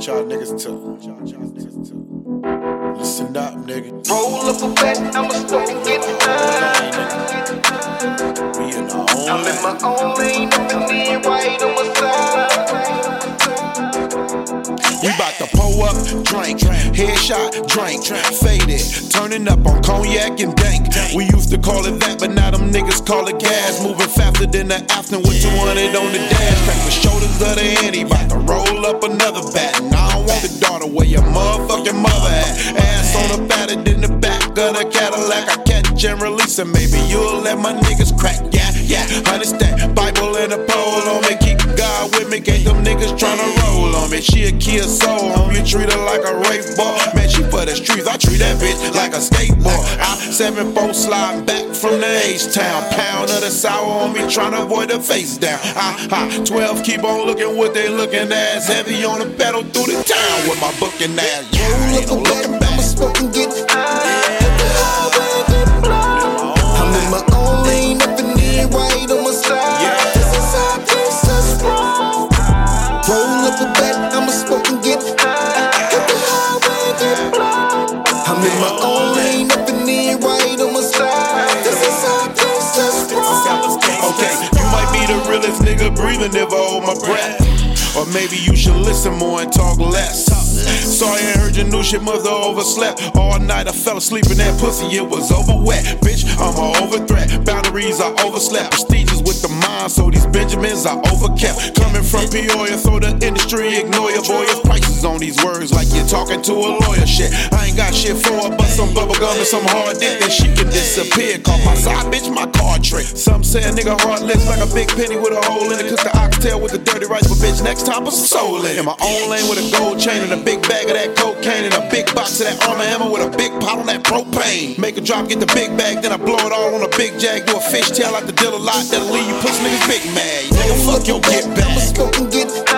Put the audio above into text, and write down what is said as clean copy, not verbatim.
What y'all niggas took? Listen up, nigga. Roll up a back, I'ma smoke and get high. We in our own I'm in my own lane, nothing in right on my side. We bout to pull up, drink, headshot, drink, faded, turning up on cognac and dank. We used to call it that, but now them niggas call it gas. Moving faster than the Afton with 200 on the dash. Crack the shoulders of the Annie, bout to roll up another bat. And I don't want the daughter where your motherfucking mother at. Ass on the battered in the back of the Cadillac. I catch and release her, maybe you'll let my niggas crack. Yeah, understand, Bible and a pole on me. Keep God with me, gave them niggas tryna roll on me. She a kid soul on me, treat her like a race ball. Man, she for the streets, I treat that bitch like a skateboard. I 7-4 slide back from the H-Town. Pound of the sour on me, tryna avoid the face down. 12 keep on looking what they looking at. Heavy on the pedal through the town with my booking ass. Roll up a back, I'ma smoke and get high. Hit the highway, get blown. I'm in my own lane, nothing in right on my side. This is how Jesus roll. Roll up a back, I'ma smoke and get high. Hit the highway, get blown. I'm in my own lane, nothing in right on my side. This is how Jesus roll. Okay, you might be the realest nigga breathing if I hold my breath. Or maybe you should listen more and talk less. Sorry I heard your new shit, mother overslept. All night I fell asleep in that pussy, it was over wet. Bitch, I'm a over threat. Boundaries I overslept. Prestigious with the mind, so these Benjamins I overkept. Coming from Peoria, so the industry ignore your boy. Your prices on these words like you're talking to a lawyer. Shit, I ain't got shit for her, but some bubble gum and some hard dick, then she can disappear. Call my side bitch my card trick. Some say a nigga heartless like a big penny with a hole in it. Cook the oxtail with the dirty rice, but bitch, next time put some soul in. In my own lane with a gold chain and a big bag of that cocaine and a big box of that Armor Hammer with a big pot on that propane. Make a drop, get the big bag, then I blow it all on a big jag. Do a fishtail like the dealer lot that'll leave you pussy niggas big mad. Nigga, fuck your get back. I'ma smoke and get